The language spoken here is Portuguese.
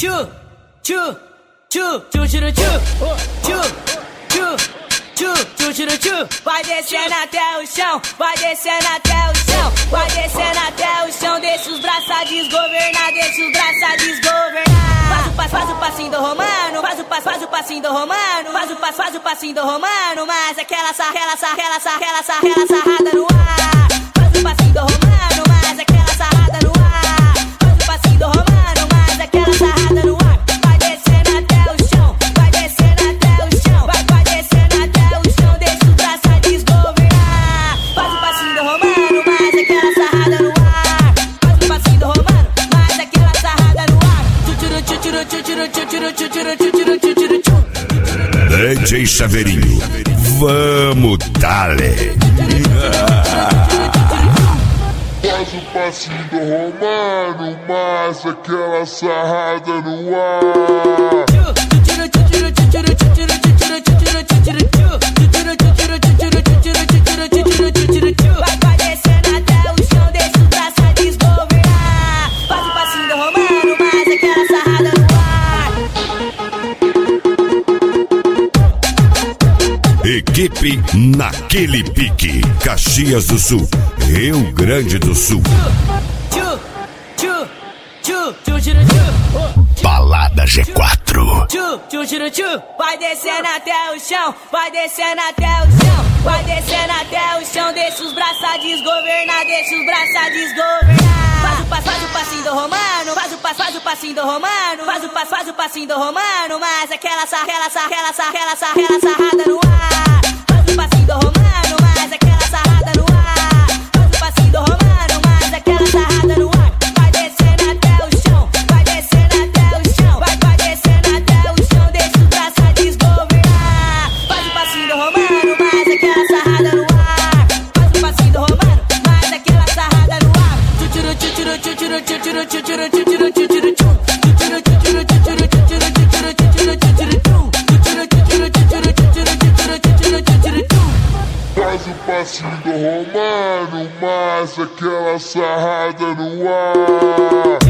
tchu, tchu, tchu, tchu, tchu, tchu, tchu, tchu, tchu, tchu, tchu. Vai descendo até o chão, vai descendo até o chão, vai descendo até o chão. Deixa os braços desgovernar, deixa os braços desgovernar. Faz o passinho do romano, faz o passinho do romano, faz o passinho do romano, mas aquela sarrada no ar. Faz o passinho do romano, mas aquela sarrada no ar. Faz o passinho do romano, mas aquela sarrada no ar. Vai descendo até o chão, vai descendo até o chão, vai descendo até o chão. Deixa os braços desgovernar. Faz o passinho do romano, mas aquela sarrada no ar. Faz o passinho do romano, mas aquela sarrada no ar. DJ Chaveirinho, vamos dale. Faz o passinho do romano, mas aquela sarrada no ar. Vai descendo até o chão, deixa os braços desgovernar. Faz o passinho do romano, mas aquela sarrada no ar. Equipe naquele pique, Caxias do Sul, Rio Grande do Sul. Balada G4. Vai descendo até o chão, vai descendo até o chão, vai descendo até o chão. Deixa os braços desgovernar, deixa os braços desgovernar. Faz o passinho do romano, faz o passinho do romano, faz o passinho do romano, mas aquela sarrada no ar. Faz o passinho do romano, mas aquela sarrada no ar. Faz o passinho do romano, mas aquela sarrada no ar. Vai descendo até o chão, vai descendo até o chão, vai descendo até o chão. Deixa os braços desgovernar. Faz o passinho do romano, mas aquela sarrada no ar. Faz o passinho do romano, mas aquela sarrada no ar. Faz o passinho do romano, mas aquela sarrada no ar.